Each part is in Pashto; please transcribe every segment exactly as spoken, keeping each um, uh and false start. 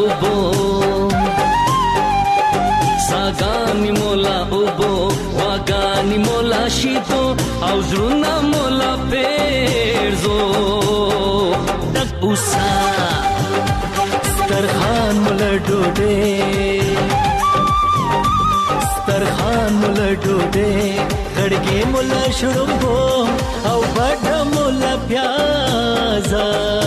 اوبو ساګانی مولا اوبو واګانی مولا شیدو او زړونه مولا پیرزو دک اوسا سترخان مولا ډوډۍ سترخان مولا ډوډۍ خړګې مولا شړومبو او بډه مولا پیازا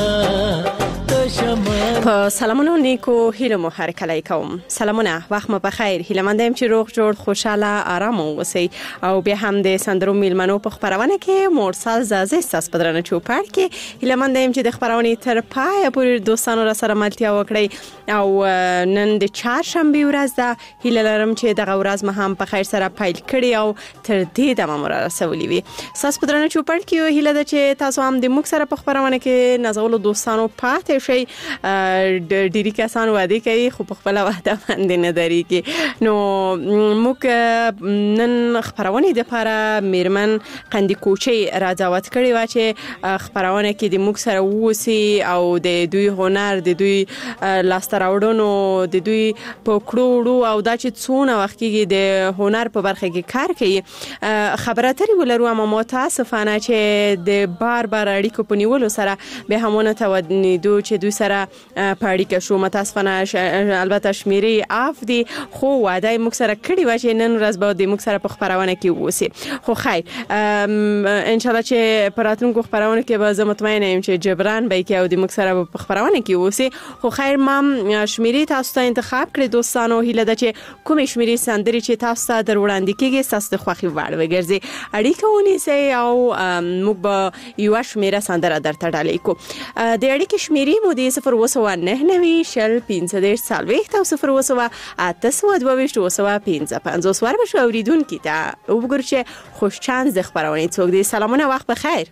په سلامونو نیکو هیله مو هر کله کوم. سلامونه، وخت مو بخیر. هیله مند یم چې روغ جوړ خوشاله آرام اوسئ او بیا هم د سندرو میلمنو په خبرونه کې مورسل زازه ساس بدرنه چوپړ کې هیله مند یم چې د خبرونه تر پای پورې دوستانو را سره ملتیا وکړي او نن د چهارشنبه ورځ ده. هیله لرم چې دغه ورځ مه هم په خیر سره پیل کړي او تر دې دمه مو را رسولي وي. ساس بدرنه چوپړ کې هیله ده چې تاسو هم د موږ سره په خبرونه کې نازولو دوستانو پاتې شئ. ډیری کسان وعده کوي خو په خپل وعده باندې نه دریږي. نو موږ نن خبرونه د لپاره میرمن قندی کوچي راځوت کړي و چې خبرونه کې د موږ سره ووسی او د دوی هنر د دوی لاستراوډونو د دوی په کړوړو او دا چې څونه وخت کې د هنر په برخه کې کار کوي خبره ترې ولرو. اما متاسفانه چې د بار بار اړیکو په نیولو سره به همونه تودنیدو چې دوی سره پاړی کې شو. متاسفانه البته شمیرې اف دي خو وعده موږ سره کړی و چې نن ورځ به د موږ سره په خبرونه کې ووسی. خو خیر ان شاء الله چې پراتونکو خبرونه کې به زه مطمئنه یم چې جبران به کې او د موږ سره په خبرونه کې ووسی. خو خیر ما شمیرې تاسو ته انتخاب کړی دوستانو. هیله ده چې کومې شمیرې سندري چې تاسو ته در وړاندې کیږي تاسو ته خوښي وړ وګرځي اړیکه ونیسئ او موږ به یو شمیره سندره درته ډالې کو. د اړیکې شمیرې مو د صفر وسو نه نوي شل پنځه دېرش څلوېښت او صفر وسو اته سوه دوه ویشت وسو پنځه پنځوس ور بشو اوریدونکي ته وګورئ چې خوش چانس د خبرونه څوک دی. سلامونه، وخت بخیر.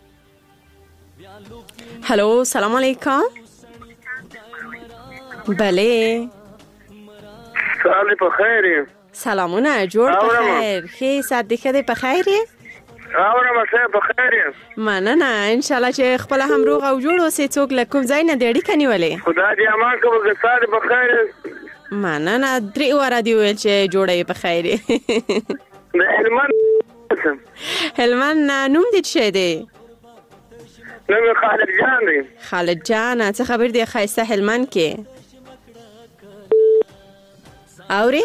هلو، سلام علیکم. بله سلام بخیر. سلامونه، جوړ بخیر. خې سات دې خدای بخیر. اوره مسه بخیر. مننه، ان شاء الله چې خپل هم روغ او جوړ اوسې. څوک لکم ځای نه دی اړیکه نیولې. خدای دې امان کوم که سات بخیر. مننه، درې واره دی ویل چې جوړې بخیر. د هلمند هلمند نوم دې څه دی؟ نوم خالد جان دی. خالد جان، څه خبر دی خایسته هلمند کې؟ اوري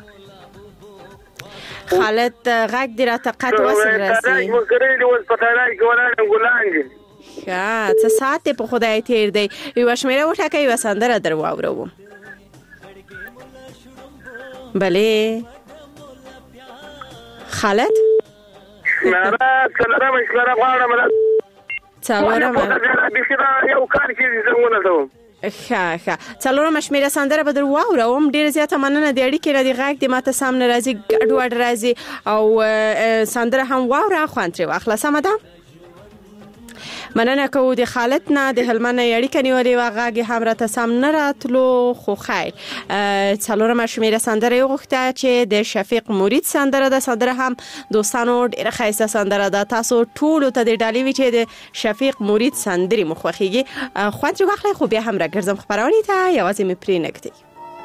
خالد غږ دی را طاقت وسر راسي. ښه، څه ساعت په خدای تیر دی. یو شمیره وټاکئ یو سندره در واورو. بله خالد نارا څلورم اشاره غواړم څلورم یو کار کې زمونه ته ښه ښه څلورم شمیره سندره به در واوروم. ډېره زیاته مننه. د اړیکې را دي غږ د ماته سم نه راځي، ګډوډ راځي او سندره هم واوره خوند ترې واخله. سمه ده؟ مننه کوو د خالد نه. د هلمند نه اړیکه نیولې وه، غږ هم راته سم نه راتلو. خو خیر څلورمه شمیره سندره یې غوښته چې د شفیق مرید سندره ده. سندره هم دوستانو ډېره ښایسته سندره ده. تاسو ټولو ته د ډالۍ وي چې د شفیق مرید سندرې مو خوښیږي. خوند ترې واخلئ. خو بیا هم راګرځم خپرونې ته، یوازې مې پرې نږدئ.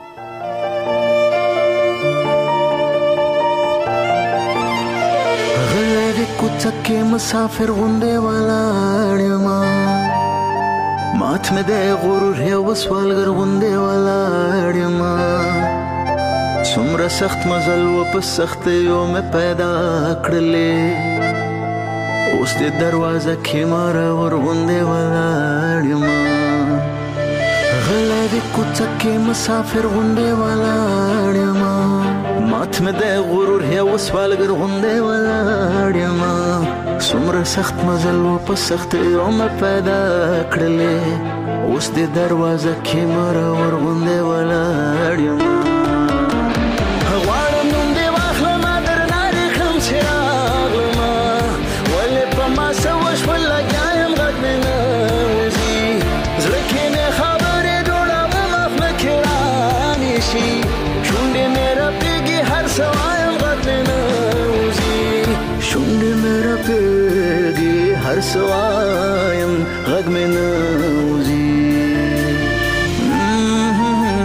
کوڅه مسافر غونډه ولاړ ما مات مې د غرور یو سوالګر غونډه ولاړ ما څومره سخت مزل و په سخت یو مې پیدا کړلې اوس د دروازه کې مار ور غونډه ولاړ ما غلا د کوڅه مسافر غونډه ولاړ ما مات مې د غرور یو سوالګر غونډه ولاړ ما څومره سخت مزل و په سخت یو مې پیدا کړلې اوس د دروازه کې مار ور غونډه ولاړ ما غواړم نوم دې واخلم درنه رخم چې راغلم ولې په ما څه وشول لګیا یم غږ مې نه وځي زړه کې مې خبرې جوړوم اخ مې کې رانیشي شونډې مې رپېږي هر څه وایم غږ مې نه وځي شونډې مې رپېږي هر څه وایم غږ مې نه وځي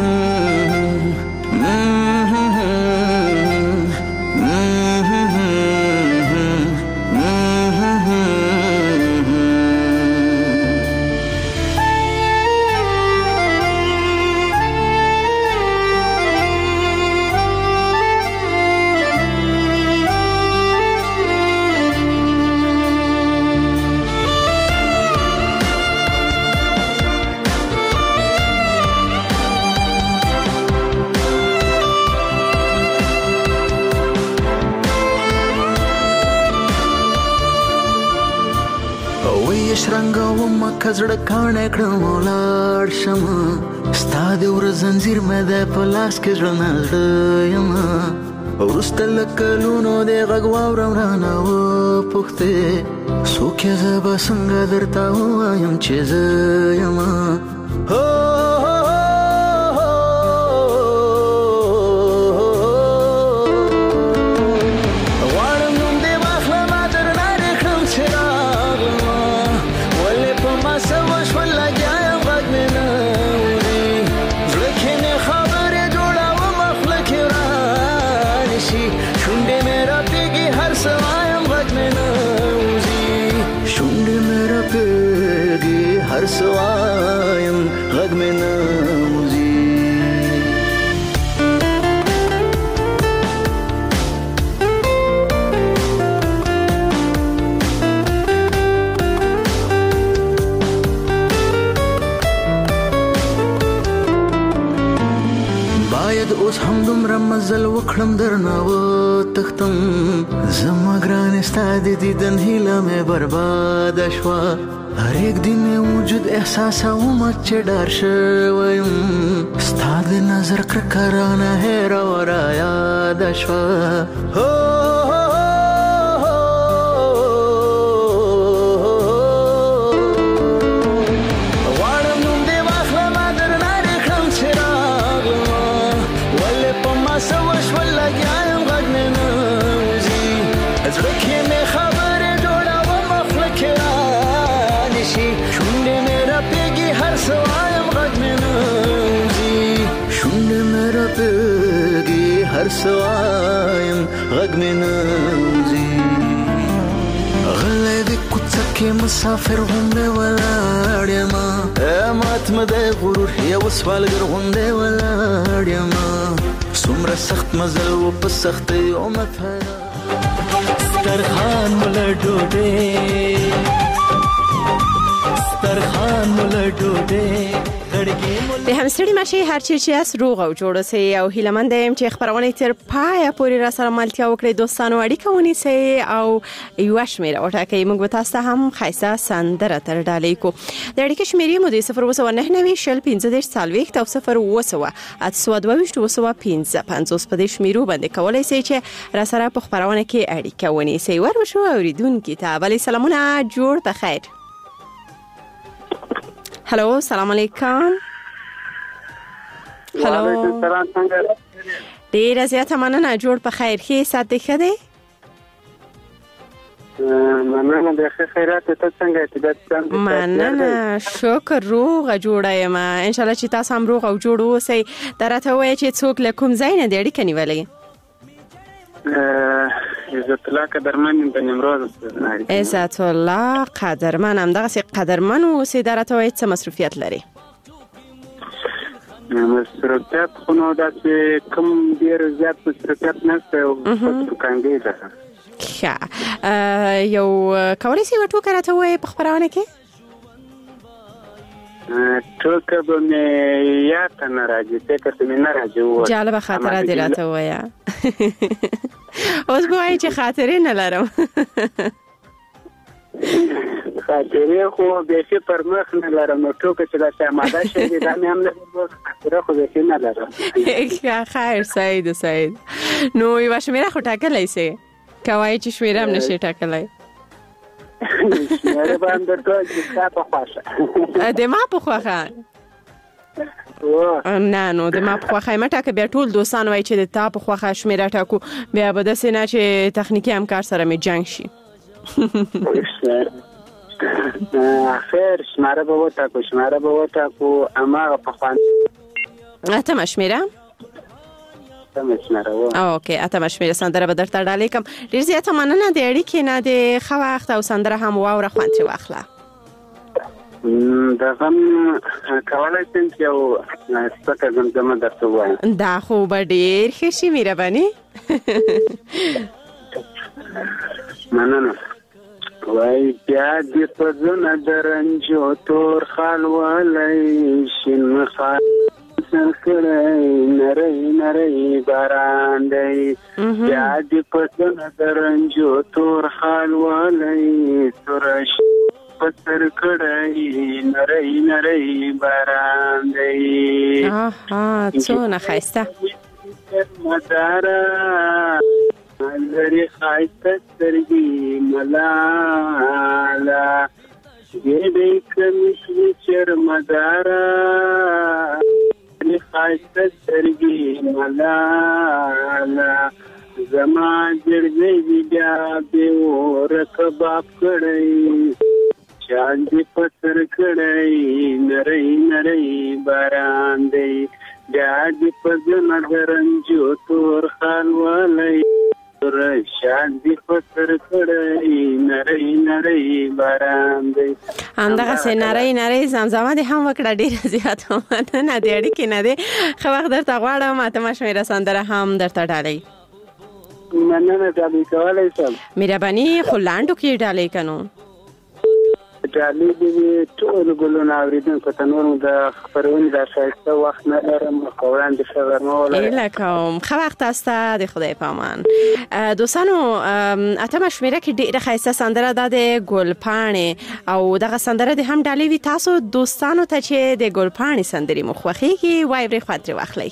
لکه زړه کاڼی کړم ولاړ شمه ستا د ور زنځیر مې دی په لاس کې زړه نه زړه یمه وروسته له کلونو دې غږ واورم رانه وپوښتې څوک یې زه به څنګه درته ووایم چې زه یمه هر سوایم غږ مې نه وځي باید اوس هم دومره مزل وکړم درنه وتښتم زما ګرانې ستا د دیدن هیله مې برباده شوه هر یک دن وجود احساسوم چې ډار شویم ستا د نظر کرکه رانه هېره وره یاده شوه غواړم نوم دې واخلمه درنه دې کړم چې راغلمه ولې په ما څه وشول لګیا یم غږ مې نه وځي زړه کې مې خبرې جوړومه خوله کې شونډې مې راپېږي هر څه وایم غږ مې نه وځي شونډې مې راپېږي هر څه وایم غږ مې نه وځي غلی د کوڅه کې مسافر غوندې ولاړ یمه مات مې دی غرور یو سوالګر غوندې ولاړ یمه څومره سخت مزل و په سختیو مې پیدا سترخان مله ډوډۍ به همسړي ماشي هر چی چې اس روغ او جوړ سي او هیلمند يم چې خبرونه تر پای پورې را سره ملتیا وکړي دوستانو اړیکه ونی سي او یو شمیر او ټاکي موږ تاسو هم خیسه سندره تر ډالې کو د اړیکې شمیرې مو د صفر وسو نه نوي شل پنځه د سالويک او صفر وسو ات سو دوه وسو پنځه پنځوس په دې شمیرو باندې کولای سي چې را سره په خبرونه کې اړیکه ونی سي ور وشو اوریدونکو ته بل سلامونه جوړ په خیر هلو سلام علیکم هلو ډیر زیاته مننه جوړ په خیر ښه ساتي ښه دی مننه د خیرات ته څنګه اتباع مننه شکر روغ جوړه یم ان شاء الله چې تاسو هم روغ او جوړ اوسئ درته وایي چې څوک له کوم ځای نه دی اړیکه نیولې عزت الله قدرمن د نمروز عزت الله قدرمن هم دغه قدرمن او سي درته وایي څه مصروفیت لري مصروفیت خو نو داسې کم ډیر زیات مصروفیت نشته او څنګه ده ښه یو کولی سي ورته راته وایي په خبرونه کې ټوکه به مې یاد نه راځي فکر ته مې نه راځي جالبه خاطره دې راته وایه اوس به وایي چې خاطرې نه لرم خاطرې خو بیخي پر مخ نه لرم نو ټوکه چې داسې اماده شوې دا مې هم نه خاطره خو بیخي نه لرم خیر سعید سعید نو یوه شمېره خو ټاکلی سې که وایي چې شمېره هم نشي ټاکلی شمېره به هم درته چې ستا په خوښه د ما په خوښه نه نو د ما په خوښه مه ټاکه بیا ټول دوستان وایي چې د تا په خوښه شمېره ټاکو بیا به داسې نه چې تخنیکي همکار سره مې جنګ شي خیر شمېره به وټاکو شمېره به وټاکو هماغه پخوانۍ اتمه شمېره اوکې اتمه شمېره سندره به درته ډالۍ کړم ډېر زیاته مننه د اړیکې نه د ښه وخت او سندره هم واوره خوند ترې واخله دا هم کولی شم چې یو سپکه زمزمه درته ووایم دا خو به ډېر ښه شي مهرباني مننه وای بیا دې په زنه د رنجو تور خال والی شین خال سر کړی نری نری باران دی بیا دې په زنه د رنجو تور خال والی تور پسر کړی نری نری باران دی آها څونه ښایسته مدارا لري ښایسته سترګې ملاله ګېډۍ کمیشلي چرمدارا لري ښایسته سترګې ملاله زما جړګۍ دې بیا بې اوره کباب کړی شان دې پسر کړی نری نری باران دی بیا دې په زنه د رنجو تور خال والی شان دې پسر کړی نری نری باران دی همدغسې نری نری زمزمه دې هم وکړه ډېره زیاته مننه د اړیکې نه دی ښه وخت درته غواړم اتمه شمېره سندره هم درته ډالۍ مننه ډالۍ کولی شم مهرباني خو لنډو کې ډالۍ که نو ډالۍ دې وي ټولو ګلونه اورېدونکو ته نور د خپرونې دا ښایسته وخت نه لرم خو وړاندې ښه غرمه ولرئ هیله کوم ښه وخت تاسو ته د خدای په امان دوستانو اتمه شمېره کې ډېره ښایسته سندره ده د ګلپاڼې او دغه سندره دې هم ډالۍ وي تاسو دوستانو ته چې د ګلپاڼې سندرې مو خوښېږي وایي ورې خوا ترې واخلئ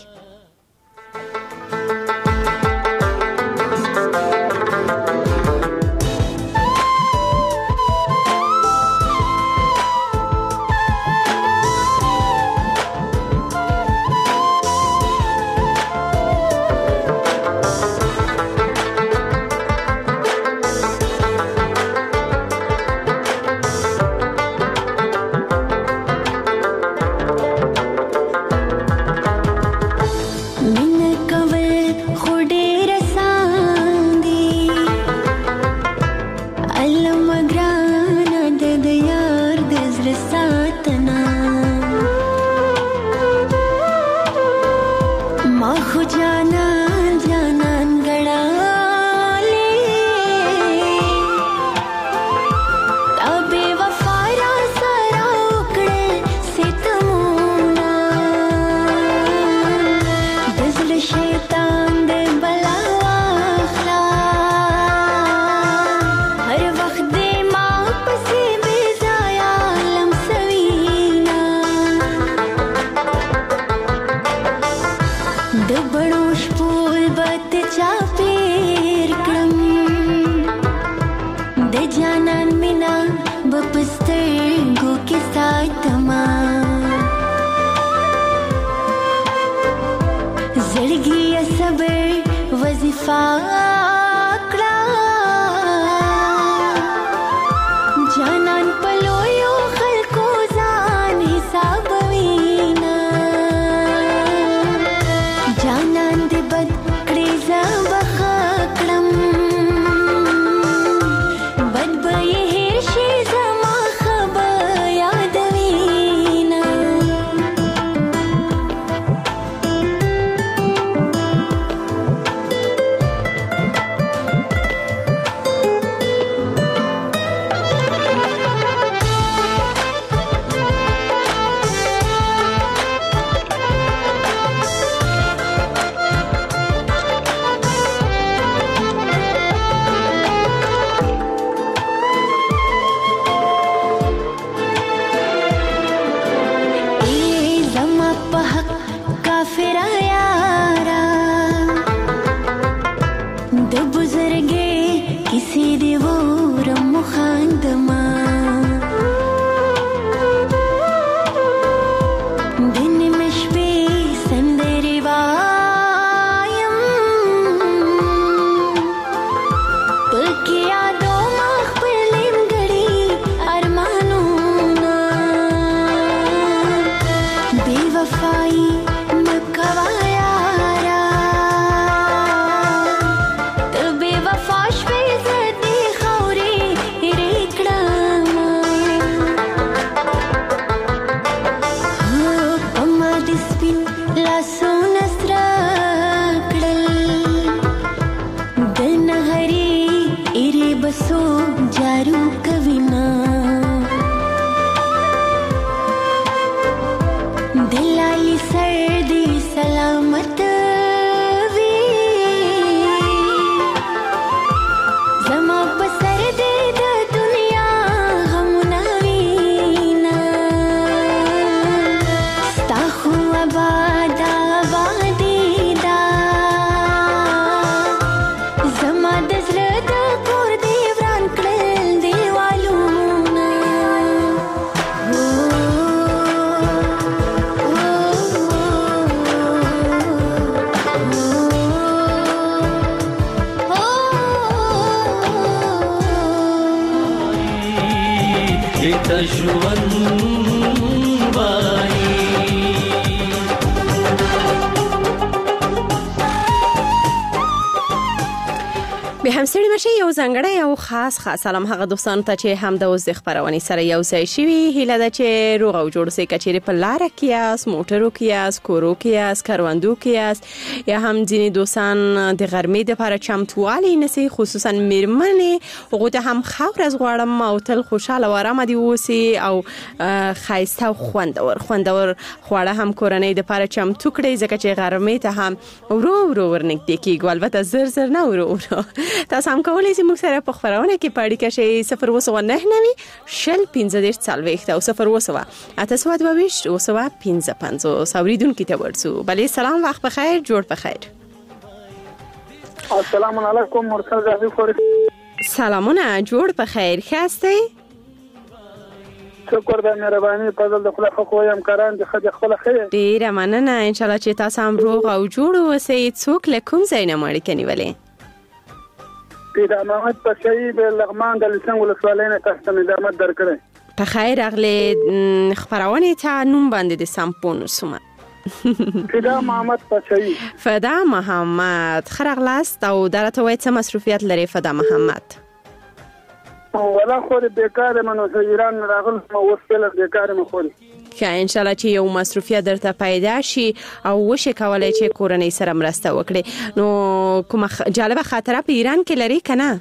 زما په سر دې د دنیا غمونه ژوند وایي. به همسړي مشه یو ځانګړی او خاص خاص سلام هغه دوستانو ته چې هم د اوس د خبرونې سره یو ځای شوي. هیله ده چې روغ او جوړ اوسئ. که چیرې په لاره کې یاست، موټرو کې یاست، کورو کې یاست، کروندو کې یاست، یا هم ځینې دوستان د غرمې دپاره چمتووالی نیسئ، خصوصا میرمنې، هغو ته هم ښه ورځ غواړم او تل خوشحاله او ارامه دې واوسي او ښایسته او خوندور خوندور خواړه هم کورنۍ دپاره چمتو کړئ، ځکه چې غرمې ته هم ورو ورو ورنږدې کېږو، البته زر زر نه، ورو ورو. تاسو هم کولی شئ موږ سره په خپرونه کې په اړیکه شئ. صفر اووه سوه نهه نوي شل پنځه دېرش څلوېښت او صفر اووه سوه اته سوه دوه ویشت اووه سوه پنځه پنځوس. اورېدونکي ته ورځو. بلې سلام، وخت بخیر، جوړ بخیر. السلام علیکم مرسل زاهدی خوري. سلامونه، جوړ بخیر، ښه هستئ؟ شکر د مهرباني فضل د خدای خو یم کاران د خدای خپل خیر. ډیره مننه. ان شاء الله چې تاسو هم روغ او جوړ اوسئ. څوک له کوم ځای نه اړیکه نیولې؟ پیدا محمد پشایی د لغمان د لسنګ ولسوالۍ نه تاسو ته نظامت درکړی. په خیر راغلې. خبرونه ته نوم باندې د سمپون سومه. پیدا محمد پشایی. فدا محمد، خرغلاست او درته وای څه مصروفیت لري فدا محمد؟ ولا خو د بیکار منو ایران راغل مو وسله بیکار مو خو که ان شاء الله چې یو مصروفیت درته پیدا شي او وشي کولای چې کورنۍ سره مرسته وکړي. نو کومه جالبه خاطره په ایران کې لري کنه؟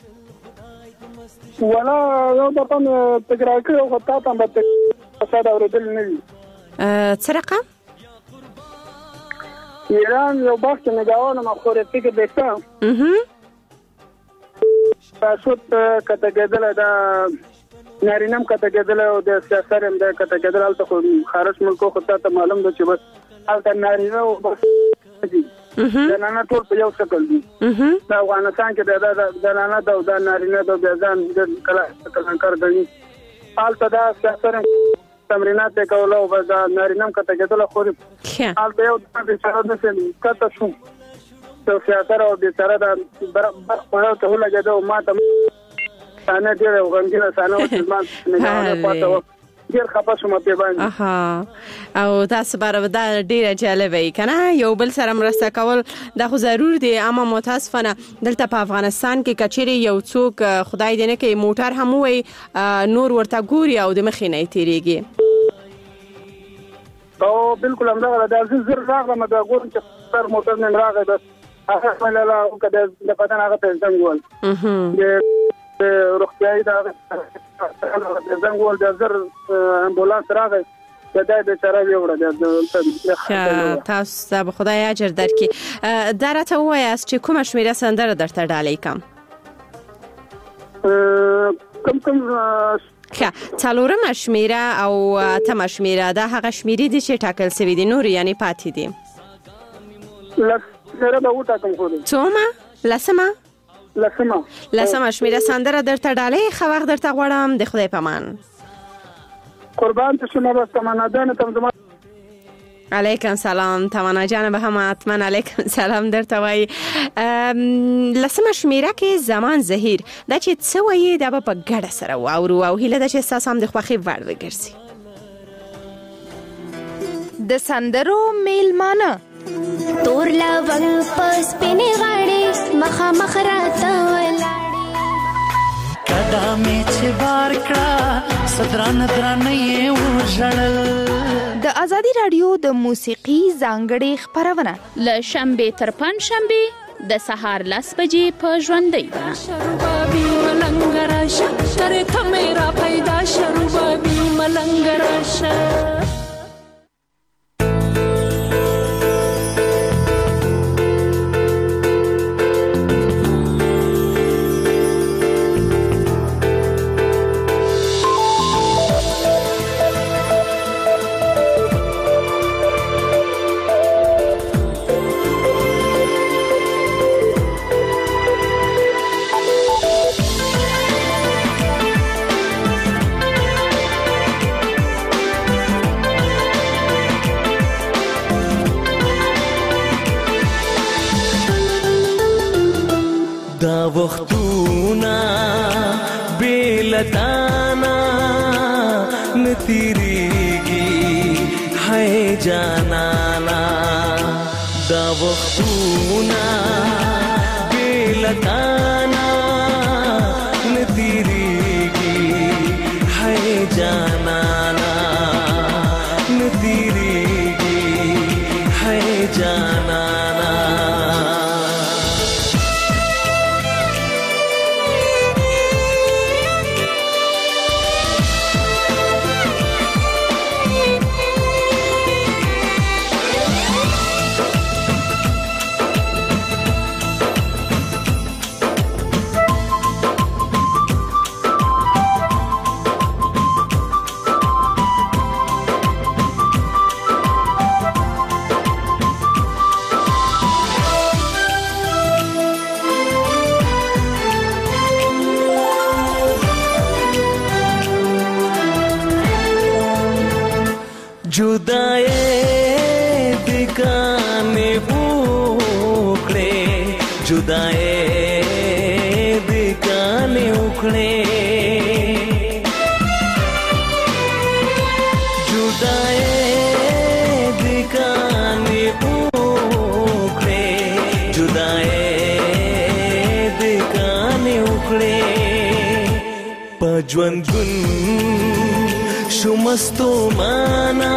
ولا یو د پم تکرار کړو خو تاسو هم به فساد اوریدل نه وي. څه رقم؟ ایران یو وخت نه گاونه مخوره فکر وکړم. اها تاسو ته کته کېدل دا نارینم کته کېدل او د سیاست هم د کته کېدل البته خو خارج ملکو خو ته معلوم ده چې بس البته نارینه او بس دي دا نه ټول په یو شکل دي. دا افغانستان کې دا د نانه دا د نارینه د ځان د کلا کار کوي البته دا سیاست تمرینات کول او دا نارینم کته کېدل خو البته یو د سره د کته شو تو سیاست او د سره د برابر ته لګیدو ما ته سانه ډیر وګنګل سانه او ما نه پاتو ډیر خپه شوم په باندې. اها او تاسو برابر دا ډیره جالبه کنه، یو بل سره مرسته کول دا خو ضرور دی. اما متاسفانه دلته په افغانستان کې کچېری یو څوک خدای دې نه کوي موټر هم وي نور ورته ګوري او د مخې نه تیریږي. او بالکل همدا د زر راغله دا ګورم چې پر موټر نه راغی بس هغه مله او کده د پدان هغه پنځم ګول د روغتیاي دا پنځم ګول د زر امبولانس راغی د دې بیچاره ویوړه د تاسو ته خدای اجر درکړي. درته وایاست چې کومه شمیره سندره درته ډالۍ کم؟ کم کم ښه، څلورمه شمیره او اتمه شمیره دا هغه شمیرې دي چې ټاکل شوي دي، نور یعنی پاتې دي. سره به وټاکم خو دې څومه؟ لسمه لسمه لسمه شمیره سندره درته ډالۍ. ښه وخت درته غواړم. د خدای پامان. قربان ته شمه بس تمنا جان ته زما علیکم سلام. تمنا جان به هم حتما علیکم سلام درته وای. لسمه شمیره کې زمان زهیر دا چې څه وایي دا به په ګډه سره واورو او هیله ده چې ستاسو هم د خوښۍ وړ وګرځي. د سندرو میلمانه تور لونګ پس پینې غاړې مخه مخ راته ولاړې کدا مې چې بار کړه صدران درانه یې وژړل. د ازادي رادیو د موسیقي ځانګړې خبرونه له شنبه تر پنځ شنبه د سهار لس بجې په ژوندۍ بڼه. شروبابي ملنګ راشه تر ته مې را پیدا شروبابي ملنګ راشه. دا وختونه بیلتانا نتیریږي هاي جانانا دا وختونه بلتانا نتیریږي هاي جانانا نتیریږي هاي جانانا जुदाई दिकाने उखड़े जुदाई दिकाने उखड़े जुदाई दिकाने उखड़े जुदाई दिकाने उखड़े पजवंदुन शुमस्तो माना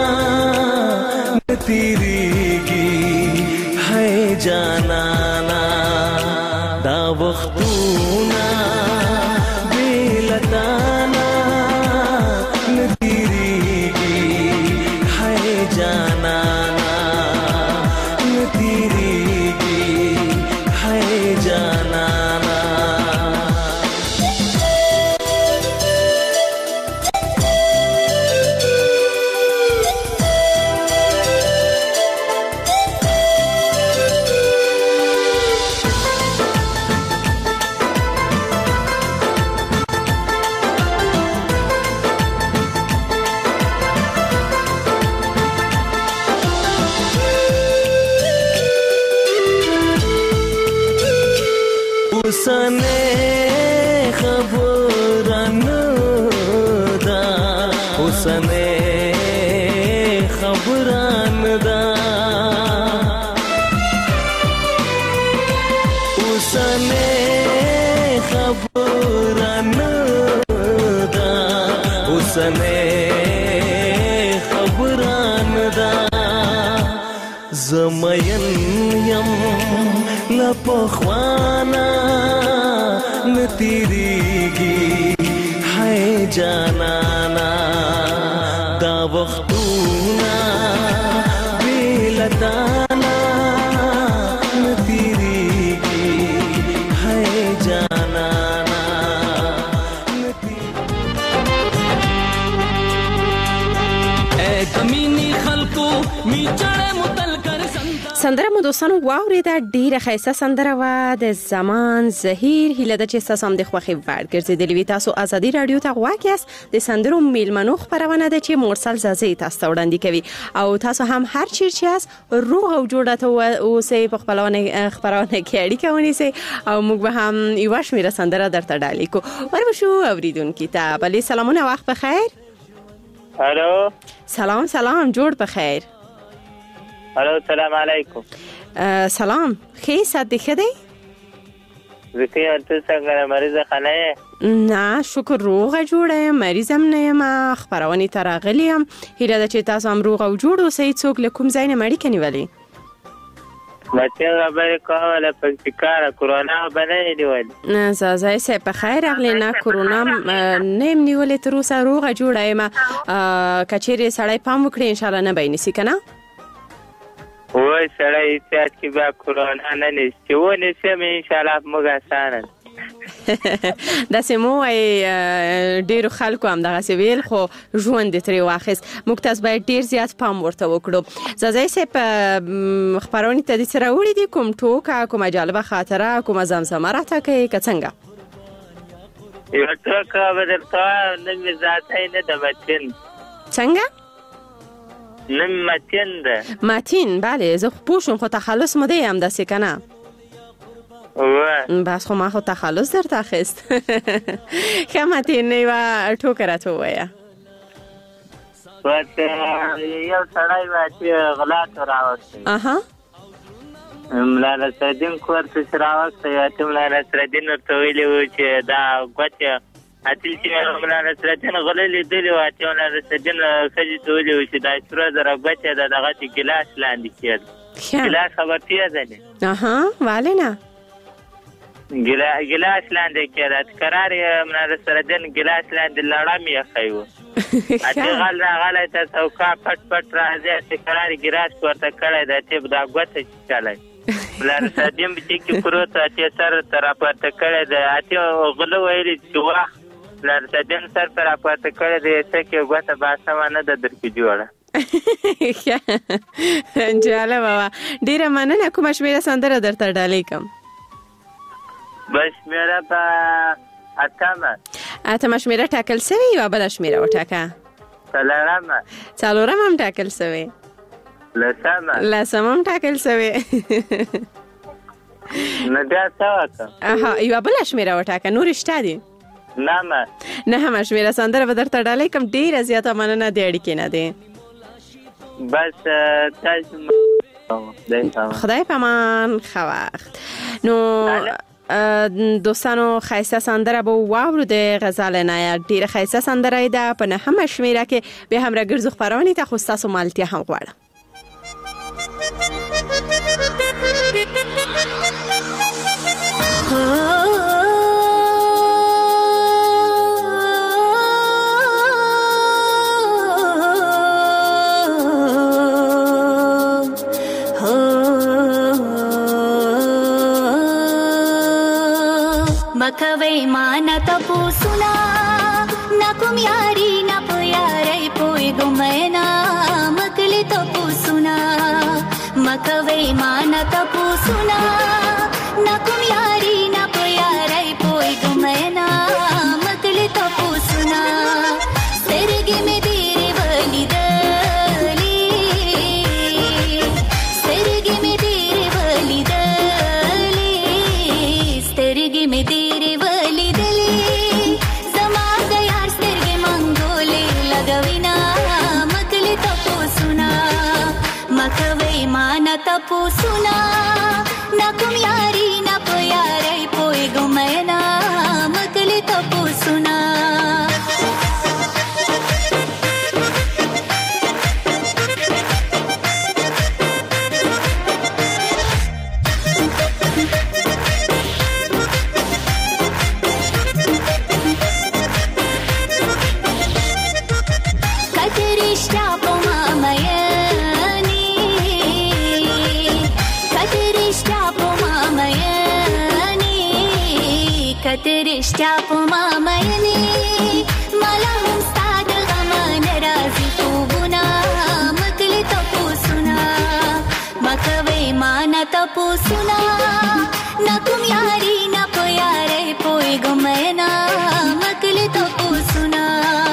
नतीरीगी है जानाना दा वख्तूना बेलताना नतीरीगी है जानाना नतीरीगी है जानाना उसने खबरन दा उसने खबरन दा उसने खबरन दा उसने खबरन दा जमयन यम लपखवाना नतीरीगी है जानाना दा वख्तूना बेलताना नतीरीगी है जानाना ए कमीनी खलको मीचड़े मुतल कर سندره مو دوستانو واوریده ډیره ښایسته سندره وه د زمان زهیر هیله ده چې ستاسو هم د خوښې وړ ګرځېدلې وي. تاسو ازادي راډیو ته غوږ یاست. د سندرو میلمنو خپرونه ده چې مرسل زازې تاسو ته وړاندې کوي او تاسو هم هر چیرې چې یاست روغ او جوړه ته اوسئ په خپلونه خپرونه کې اړیکه ونیسئ او موږ به هم یوه شمېره سندره درته ډالۍ کوو. وربشو اوریدونکي ته بلې سلامونه، وخت بخیر. الو سلام سلام، جوړ بخیر. الو سلام علیکم. سلام، خی صد ښه دی؟ زه ته څنګه مریضه خانه؟ نه شکر روغه جوړه یم، مریض هم نه یم، خپرونې ته راغلی یم. هیله ده چې تاسو هم روغ او جوړ اوسئ. څوک له کوم ځای نه اړیکه نیولې؟ مته خبرې کوله پکتیکا کرونا باندې نیولې. زازای سه په خیر اغلی نه کرونا نیم نیولې تر اوسه روغه جوړه یم. کچېرې سړی پام وکړي ان شاء الله نه به نیسي کنه. وای سړی احتیاط کې بیا کرونا نه نیسي و نیسي ان شاء الله موږ اسانه داسې مو وایي ډېرو خلکو هم دغسې ویل خو ژوند یې ترې واخیست. موږ تاسو باید ډېر زیات پام ورته وکړو. زازی صاحب خپرونې ته دې څه راوړي دي؟ کوم ټوکه، کومه جالبه خاطره، کومه زمزمه راته کوي که څنګه؟ یوه ټوکه به درته وایم، نن مې ذاتی نه ده متین. څنګه؟ نن متین ده. متین، بله زه پوه شوم خو تخلص مو دی همداسې که نه؟ بس خو ما خو تخلص درته اخیست. ښه متین یوه ټوکه راته ووایه. ورته یو سړی و چې غلا ته راوستی اها ملا نصرالدین کور ته راوستی ته ملا نصرالدین ورته ویلي و چې دا ګوتې اتل چې ملا نصرالدین غله لیدلې وه چې ملا نصرالدین ښځې ته ویلي و چې دا سره زره ګوتې د دغه چې ګیلاس لاندې کېده ګیلاس خبرتیا ده اها ولی نه ګیلاس لاندې کېده قرار یې ملا نصرالدین ګیلاس لاندې لړم یخی و اتې غل راغلی ته څوکا پټ پټ راځي چې قرار یې ګیلاس ورته کړی دی اتې دا ګوته چلی ملا نصرالدین چې کې پروت اتې سر ته راپورته کړی دی اتې غله ویلي چې وخت ملا نصرالدین سر ته راپورته کړی دی څه کې ګوته باسمه نه ده درکې جوړه جالبه وه ډېره مننه کومه شمېره سندره درته ډالۍ کړم بس شمېره په اتمه اتمه شمېره ټاکل سوې یوه بله شمېره وټاکه څلورمه څلورم هم ټاکل سوې لسمه لسم هم ټاکل سوې نو بیا څه وکړم اها یوه بله شمېره وټاکه نورې شته دي نهمه نهمه شمېره سندره به درته ډالۍ کړم ډېره زیاته مننه د اړیکې نه دی بس تاسو خدای پامان ښه وخت نو دوستانو ښایسته سندره به واورو د غزل عنایت ډېره ښایسته سندره ده په نهمه شمېره کې بیا هم راګرځو خپرونې ته خو ستاسو مالتیا هم غواړم مکوي مان تپو سنا نکم یاری نپ یاری پوی گمینا مکلی تپو سنا مکوي مان تپو سنا نکم یاری نپ یاری پوی گمینا مکلی تپو سنا سرگی میں دیری ولی دلی سرگی میں دیری ولی دلی سرگی میں دیری ولی دلی زما دیار سرگی منگولی لگوینا مکلی تپو سنا مکوي مان تپو سنا نکم یاری نپ یاری پوی گمینا مکلی تپو سنا رشتیا په مامینی مالا هم ستاد غمان رازی خوبونا مکلی تپو سنا مکوي مان تپو سنا نکم یاری نپ یاری پوی گمینا مکلی تپو سنا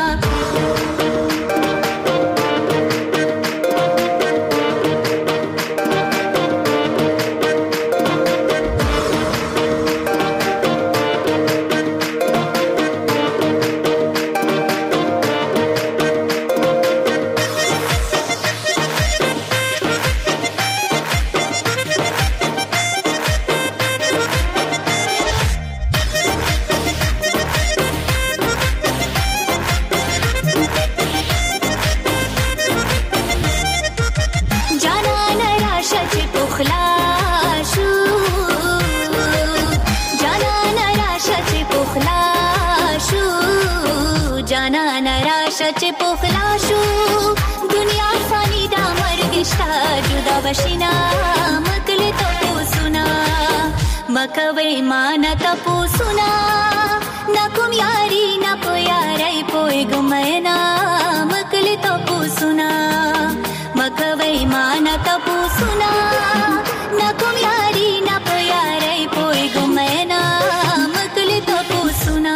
چې پخلا شو دنیا فانی دا مرګشتا جدا بشینا مکلی تپو سنا مکوي مان تپو سنا نکم یاری نپ یاری پوی گمینا مکلی تپو سنا مکوي مان تپو سنا نکم یاری نپ یاری پوی گمینا مکلی تپو سنا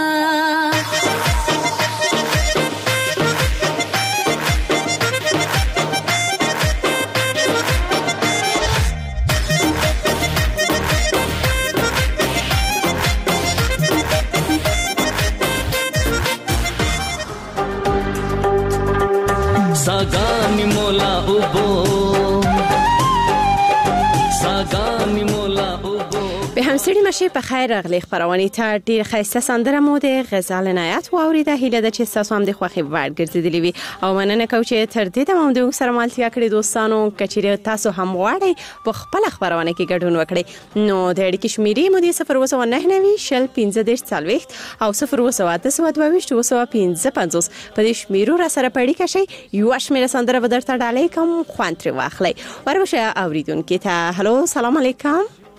څاګانې مولا اوبو به همسړي مشه په خیر راغلی خبرونه ته ډیر خیسته سندره مو د غزال عنایت واوریده هیله ده چې تاسو هم د خوخي وړ ګرځیدلی وي او مننه کوم چې تر دې ته مو د سره مالتیا کړی دوستانو کچېره تاسو هم غواړئ په خپل خبرونه کې ګډون وکړئ نو د اړیکې شمیرې مو د صفر اووه سوه نهه نوي شل پنځه دېرش څلوېښت او صفر اووه سوه اته سوه دوه ویشت اووه سوه پنځه پنځوس په دې شمیرو را سره په اړیکه شئ یو شمیره سندره به درته ډالۍ کوم خوند ترې واخلئ ورشه اوریدونکو ته هلو سلام علیکم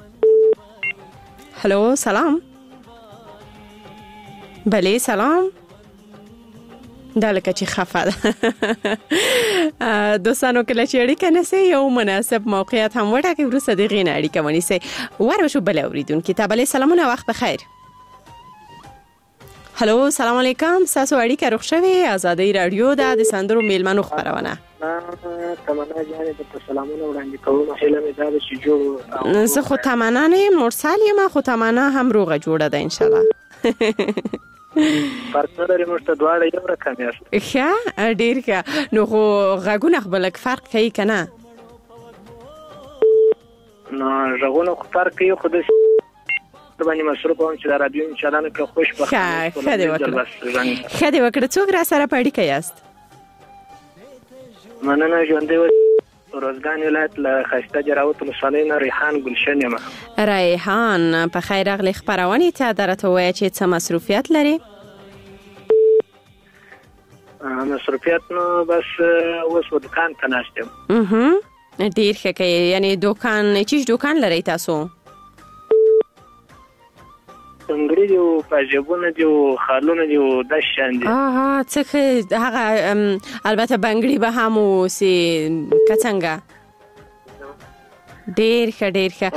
هلو سلام بله سلام دا لکه چې خفه ده دوستانو کله چې اړیکه نسي یو مناسب موقعیت هم وټاکئ وروسته د هغې نه اړیکه ونیسئ ورشو بلې اورېدونکي ته بلې سلامونه وخت بخیر هلو سلام علیکم ستاسو اړیکه روغ شوې ازادۍ راډیو ده د سندرو میلمنو خپرونه تمنا جانې د سلامونه وړاندې کوم هیله مې دا ده چې جوړ زه خو تمنا نه یم مرسل یم خو تمنا هم روغه جوړه ده انشاءالله فرق نه لري موږ ته دواړه یو رقم یاست ښه ډېر ښه نو خو غږونه خو به لږ فرق کوي که نه نو غږونه خو فرق کوي خو داسې باندې مصروف وم چې د راډیو چالانه کې خوش ښه ښه دې وکړه ښه دې وکړه څوک را سره په اړیکه یاست مننه ژوندی اوسئ روزګان ولایت له ښایسته جراوت ولسوالۍ نه ریحان ګلشن یم ریحان په خیر راغلی خپرونې ته درته ووایه چې څه مصروفیت لري مصروفیت نو بس اوس و دکان ته ناست یم ډېر ښه کوي یعنې دوکان چیش دوکان لرئ تاسو انګړي دي او پاجابونه دي او خالونه دي او داسې شیان دي آها څه ښه هغه البته بنګړي به هم اوسي که څنګه ډېر ښه ډېر ښه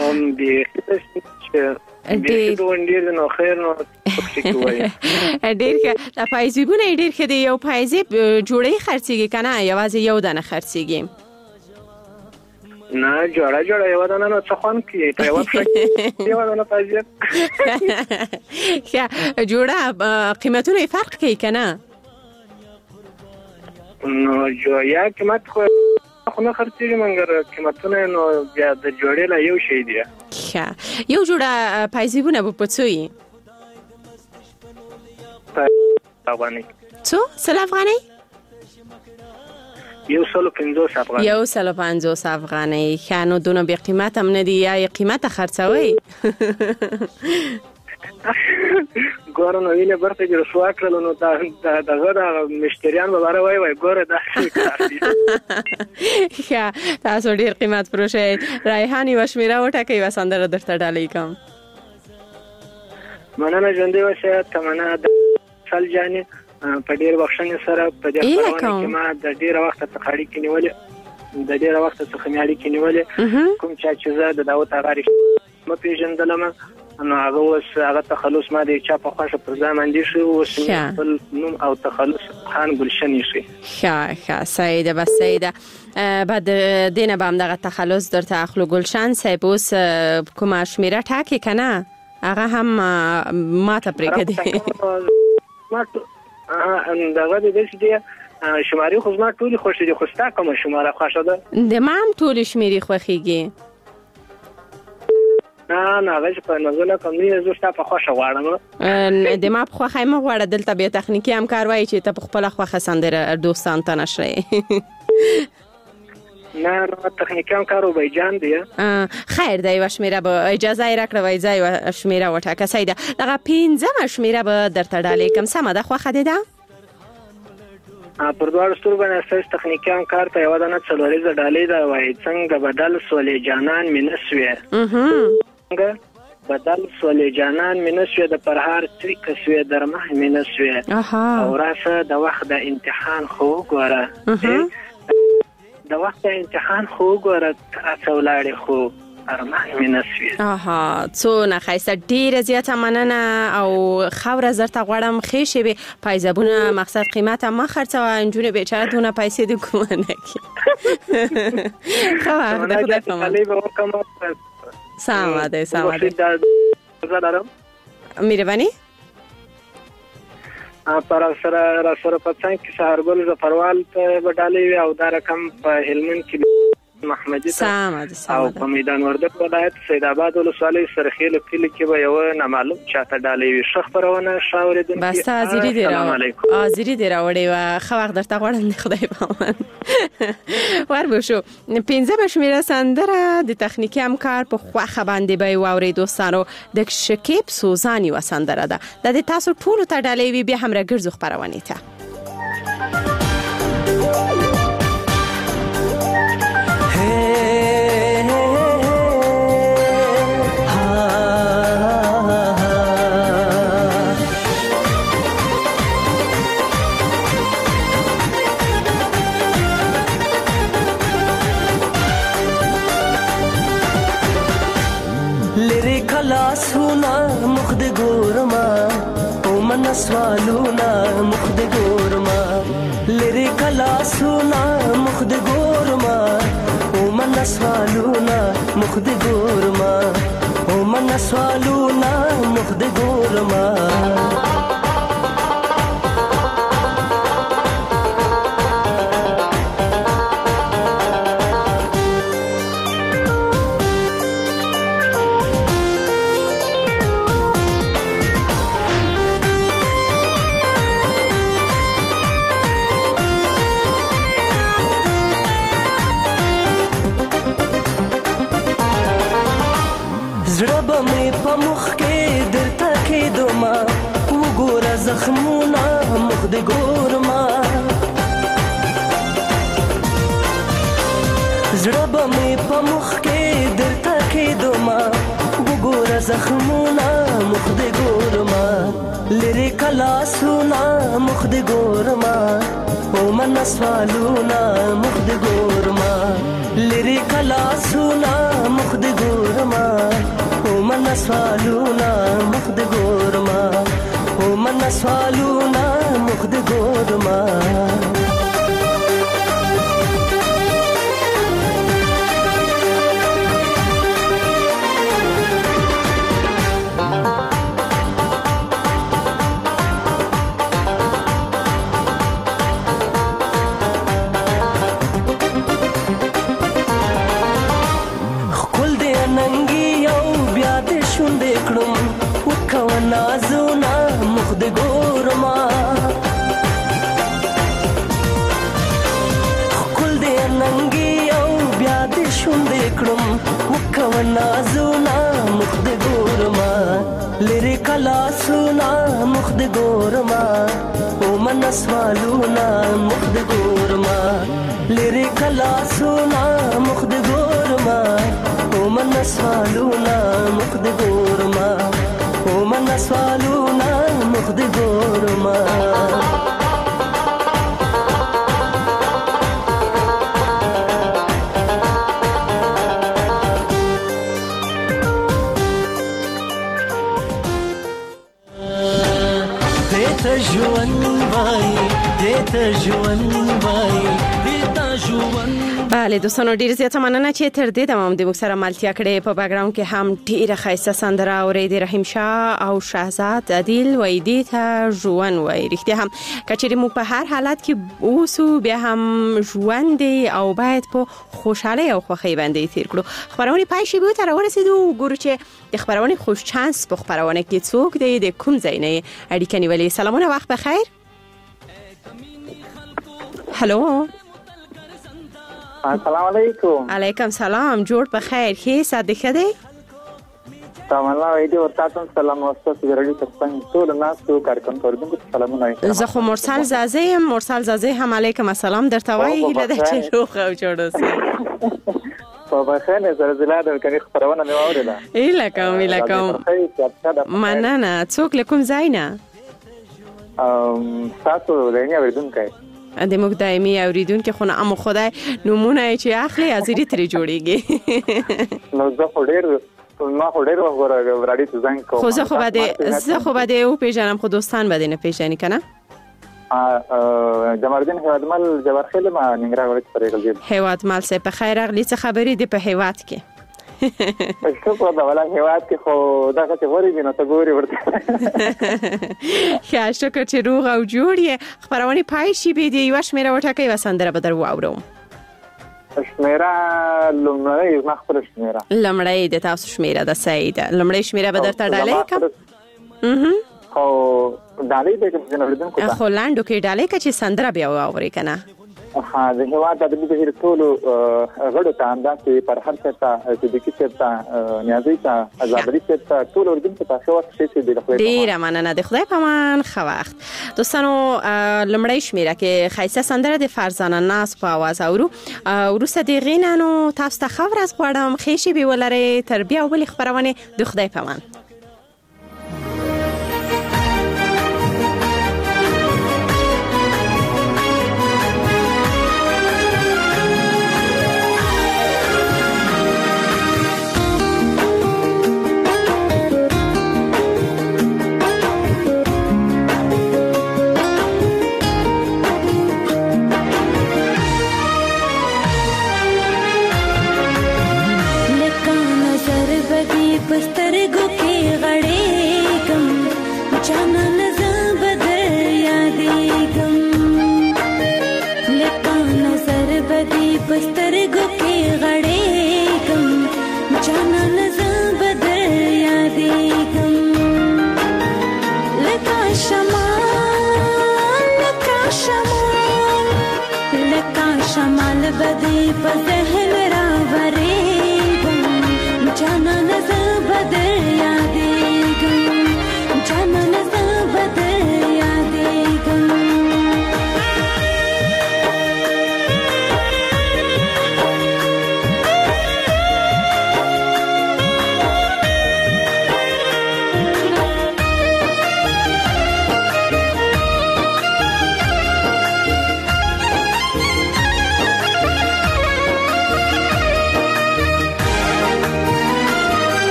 ډېر ښه دا پایزیبونه یې ډېر ښه دي یو پایزیب جوړې خرڅېږي که نه یوازې یو دانه خرڅېږي نه جوړه جوړه یو دانه نو څه خوند کوي په یوه پښه یو دانه پایزیب ښه جوړه قیمتونه یې فرق کوي که نه نو یا قیمت خو خو نه خرڅېږي مګر قیمتونه نو بیا د جوړې لا یو شی دی ښه یو جوړه پایزیبونه به په څو یي افغانۍ څو سل افغانۍ یو سلو پنځوس افغانۍ یو سلو پنځوس افغانۍ ښه نو دونه بې قیمت هم نه دي یا یې قیمته خرڅوئ ګوره نو وینې برخه چې رسوا کړلو نو دغه د مشتریان به باره وایي وایي ګوره داسې کار دي ښه تاسو ډېر قیمت فروش یې ریحان یوه شمېره وټاکئ یوه سندره درته ډالۍ کوم مننه ژوندی اوسئ تمنا د سل جانې په ډېر بخښنې سره په دې خپرونه کې ما د ډېره وخته څخه اړیکې نیولې د ډېره وخته څخه مې اړیکې نیولې کوم چا چې زه د داود اغا رښتیا وپېژندلم نو هغه اوس هغه تخلص ما د چا په خوښه پر ځای باندې شو اوس مې خپل نوم او تخلص خان ګلشن ایښی ښه ښه صحیح ده بس صحیح ده بعد دې نه به همدغه تخلص درته اخلو ګلشن صاحب اوس کومه شمېره ټاکې که نه هغه هم ماته پرېږدي دغه د داسې دی شمارې خو زما ټولې خوښې دي خو ستا کومه شماره خوښه ده د ما هم ټولې شمېرې خوښېږي نه نه هغه چې په نظر کوم نه زه ستا په خوښه غواړم د ما په خوښه مه غواړه دلته بیا تخنیکي همکار وایي چې ته په خپله خوښه سندره دوستانو ته نشرئ نه نه تخنیکي همکار اوبیجان دی خیر ده یوه شمېره به اجازه یې راکړه وایي ځه یوه شمېره وټاکه صحیح ده دغه پنځمه شمېره به درته ډالۍ کړم سمه ده خوښه دې ده پر دواړو سترګو باندې ستاسو تخنیکي همکار ته یوه دانه څلوریزه ډالۍ ده وایي څنګه بدل سولې جانان مې نه سوې څنګه بدل سولې جانان مې نه سوې د پرهار څریکه سوې در مخ مې نه سوې او راسه د وخت د امتحان خو وګوره د وخت د امتحان خو وګوره راڅه ولاړې خو ارمان مې نه سوې اها څونه ښایسته ډېره زیاته مننه او ښه ورځ درته غواړم ښې شېبې پایزابونه مقصد قیمت هم مه خرڅوه نجونې بیچاره دونه پیسې دې کومه نه کړي ښه وخت د خدای په امان سمه دی سمه دی مهرباني پر سره را سره په څنګ کې سهارګل زفروال ته به ډالۍ وي او دا رقم په هلمند کې محمدي سلام او په میدان وردګ ولایت سید آباد ولسوالۍ سرخیل کلی کې به یو نامعلوم چاته ډالۍ وي ښه خپرونه ښه اورېدونکي. بس حاضري دی راوړې حاضري دی راوړې و ښه وخت درته غواړم د خدای په امان. ور بشو پنځمه شمېره سندره د تخنیکي همکار په خوښه باندې به یې واورئ دوستانو. د شکیب سوزان یوه سندره ده د دې تاسو ټولو ته ډالۍ وي. بیا هم راګرځو خپرونې ته. لاسونا مخد ګورما او من سوالونا مخد ګورما لری کلاسونا مخد ګورما او من سوالونا مخد ګورما او من سوالونا مخد ګورما زخمونا مخد ګورما زړه به مې په مخ کې درته کېدما وګوره زخمونا مخد ګورما لري کلاسونا مخد ګورما او من سوالونا مخد ګورما لري کلاسونا مخد ګورما او من سوالونا مخد ګورما او من سوالونا مخد ګورما خپل دې ننګي او بیا دې شونډې کړم وکاو نازونا مخد ګورما خپل دې ننګي او بیا دې شونډې کړم وکاو نازونا مخد ګورما لری کلاسونا مخد ګورما او من سوالونا مخد ګورما لری کلاسونا مخد ګورما او من سوالونا مخد ګورما او من سوالونا مخد ګورما دیتا ژوند وای دیتا ژوند وای دیتا ژوند. بله دوستانو ډیر زیاته مننه چې تر دې دمه د موږ سره ملتیا کړې. په بیکګراوند کې هم ډیره ښایسته سندره اورېدې. رحیم شاه او شهزاد عادل وای دې ته ژوند وای. رښتیا هم کچېرې موږ په هر حالت کې اوسو بیا هم ژوند او باید په خوشحالۍ او خوښۍ باندې تیر کړو. خبرونه پای شي به تر ورسېدو. ګورو چې د خبرونه خوش چانس په خبرونه کې څوک دی د کوم ځای نه اړیکه نیولې. سلامونه وخت بخیر. هلو السلام علیکم. علیکم سلام. جوړ په خیر. ښه صادق دی. تمام الله دې ورته سلام واستو ضروري تاسو ټول ناس ته کارکون کوردونکو سلامونه. زه خو مرسل زازه یم. مرسل زازه هم علیکم السلام درته وایي. هیله ده چې روغ او جوړ اوسئ. په بخیر زلزلہ د کني خبرونه مې واورېده. هیله کوم هیله کوم. مننه. څوک له کوم ځای نه؟ ام تاسو رینیا وردونکای د موږ دایمي اوریدونکو خو نه امو خدای نمونه چې اخلي ازری ترې جوړیږي. نو زه خو ډېر ما خو ډېر وګورم راډیو ته ځان کوم. خو زه خو بده زه خو بده او پیژنم خو دوستان بده نه پیژنې کنه. ا جمالدین هوادمل جوارخیل ما ننګرهار ولایت پرېږدي. هوادمل سه په خیر اغلی څه خبرې دی په هواد کې؟ شکر دا ولا هواد کې خو دا څه غوري دي نو ته ګوري ورته. ښه شکر چې روغ او جوړ یې. خبرونه پای شي به دی یو شمیره وټکې وسندره بدر واورم. شمیره لمړی زما خپل شمیره لمړی د تاسو شمیره د سعید لمړی شمیره به درته ډالۍ کوم خو ډالۍ به کوم جنوردن کو خو لاندو کې ډالۍ کچې سندره بیا واوري کنه ها د هواد د دې ټولو غړو ته انداسې پر هر څه ته د کې ته نیازي ته ازادري ته ټول اردن ته تاسو ورته شي د خپل ډیر مننه د خدای پامان خو وخت دوستانو لمړی شمیره کې خایسه سندره د فرزانه ناز په आवाज اورو ورسته د غینانو تاسو ته خبر از غواړم خېشي به ولري تربیه او بل خبرونه د خدای پامان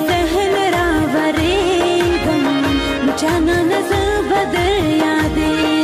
بدر यादें